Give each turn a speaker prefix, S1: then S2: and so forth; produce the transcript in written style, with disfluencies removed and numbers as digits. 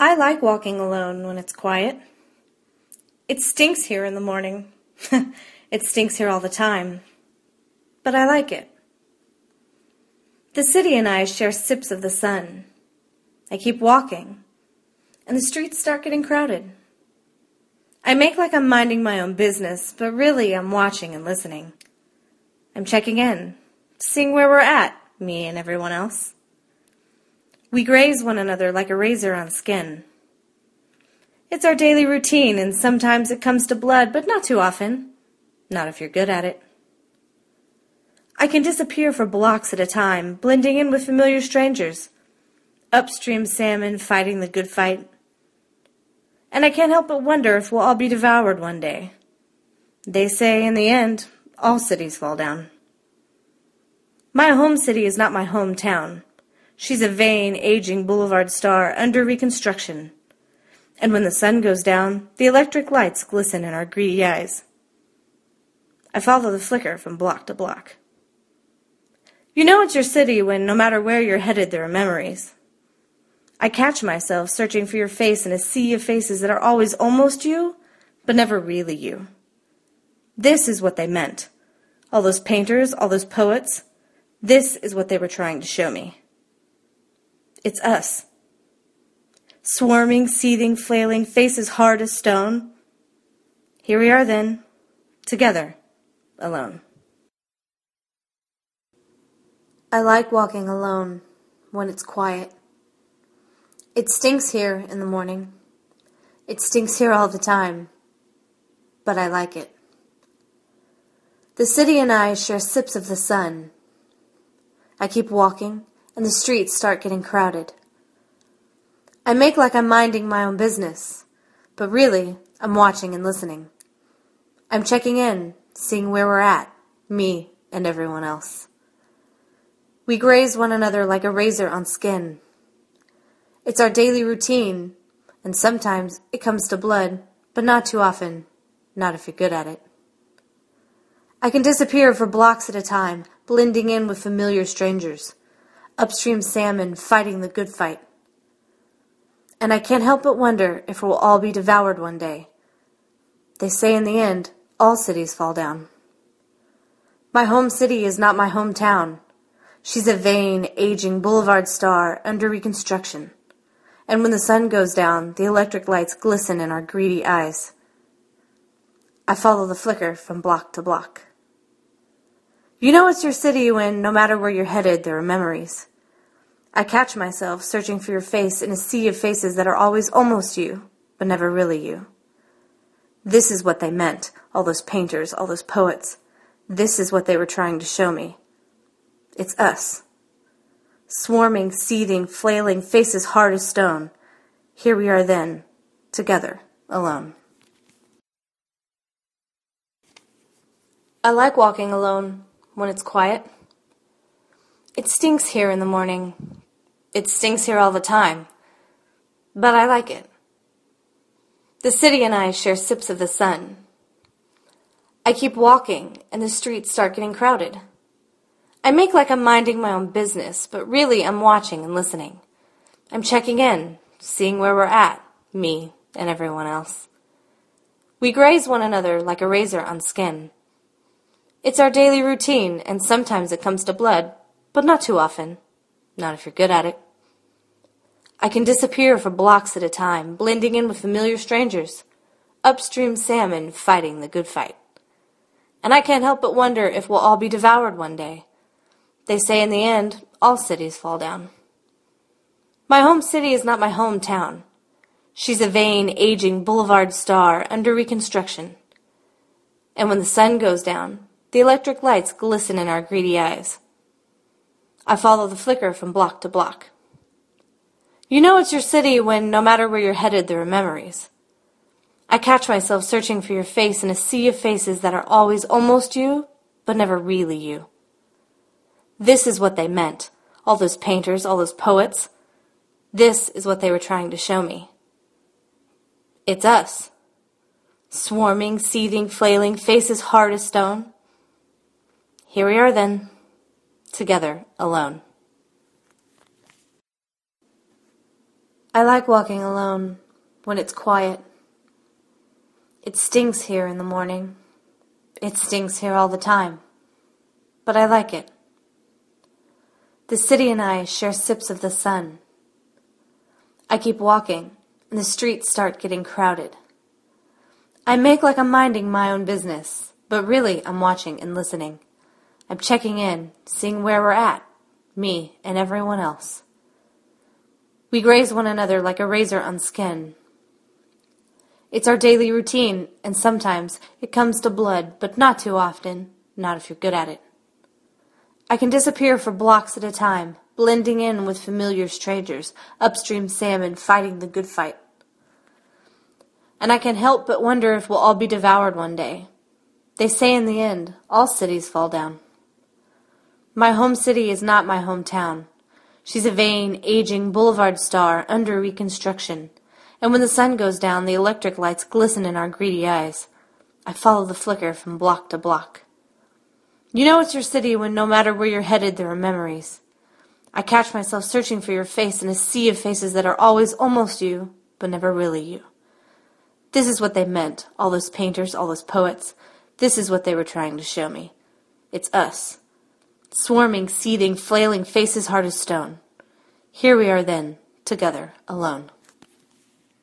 S1: I like walking alone when it's quiet. It stinks here in the morning. It stinks here all the time. But I like it. The city and I share sips of the sun. I keep walking, and the streets start getting crowded. I make like I'm minding my own business, but really I'm watching and listening. I'm checking in, seeing where we're at, me and everyone else. We graze one another like a razor on skin. It's our daily routine, and sometimes it comes to blood, but not too often. Not if you're good at it. I can disappear for blocks at a time, blending in with familiar strangers. Upstream salmon fighting the good fight. And I can't help but wonder if we'll all be devoured one day. They say, in the end, all cities fall down. My home city is not my hometown. She's a vain, aging boulevard star under reconstruction. And when the sun goes down, the electric lights glisten in our greedy eyes. I follow the flicker from block to block. You know it's your city when no matter where you're headed, there are memories. I catch myself searching for your face in a sea of faces that are always almost you, but never really you. This is what they meant. All those painters, all those poets. This is what they were trying to show me. It's us. Swarming, seething, flailing, faces hard as stone. Here we are then, together, alone. I like walking alone when it's quiet. It stinks here in the morning. It stinks here all the time, but I like it. The city and I share sips of the sun. I keep walking, and the streets start getting crowded. I make like I'm minding my own business, but really, I'm watching and listening. I'm checking in, seeing where we're at, me and everyone else. We graze one another like a razor on skin. It's our daily routine, and sometimes it comes to blood, but not too often, not if you're good at it. I can disappear for blocks at a time, blending in with familiar strangers. Upstream salmon fighting the good fight. And I can't help but wonder if we'll all be devoured one day. They say in the end, all cities fall down. My home city is not my hometown. She's a vain, aging boulevard star under reconstruction. And when the sun goes down, the electric lights glisten in our greedy eyes. I follow the flicker from block to block. You know it's your city when, no matter where you're headed, there are memories. I catch myself searching for your face in a sea of faces that are always almost you, but never really you. This is what they meant, all those painters, all those poets. This is what they were trying to show me. It's us. Swarming, seething, flailing, faces hard as stone. Here we are then, together, alone. I like walking alone when it's quiet. It stinks here in the morning. It stinks here all the time. But I like it. The city and I share sips of the sun. I keep walking, and the streets start getting crowded. I make like I'm minding my own business, but really I'm watching and listening. I'm checking in, seeing where we're at, me and everyone else. We graze one another like a razor on skin. It's our daily routine, and sometimes it comes to blood, but not too often. Not if you're good at it. I can disappear for blocks at a time, blending in with familiar strangers. Upstream salmon fighting the good fight. And I can't help but wonder if we'll all be devoured one day. They say in the end, all cities fall down. My home city is not my hometown. She's a vain, aging boulevard star under reconstruction. And when the sun goes down, the electric lights glisten in our greedy eyes. I follow the flicker from block to block. You know it's your city when, no matter where you're headed, there are memories. I catch myself searching for your face in a sea of faces that are always almost you, but never really you. This is what they meant, all those painters, all those poets. This is what they were trying to show me. It's us. Swarming, seething, flailing, faces hard as stone. Here we are then, together, alone. I like walking alone when it's quiet. It stings here in the morning. It stings here all the time. But I like it. The city and I share sips of the sun. I keep walking, and the streets start getting crowded. I make like I'm minding my own business, but really I'm watching and listening. I'm checking in, seeing where we're at, me and everyone else. We graze one another like a razor on skin. It's our daily routine, and sometimes it comes to blood, but not too often, not if you're good at it. I can disappear for blocks at a time, blending in with familiar strangers, upstream salmon fighting the good fight. And I can't help but wonder if we'll all be devoured one day. They say in the end, all cities fall down. My home city is not my hometown. She's a vain, aging boulevard star under reconstruction, and when the sun goes down, the electric lights glisten in our greedy eyes. I follow the flicker from block to block. You know it's your city when no matter where you're headed, there are memories. I catch myself searching for your face in a sea of faces that are always almost you, but never really you. This is what they meant, all those painters, all those poets. This is what they were trying to show me. It's us. Swarming, seething, flailing, faces hard as stone. Here we are then, together, alone.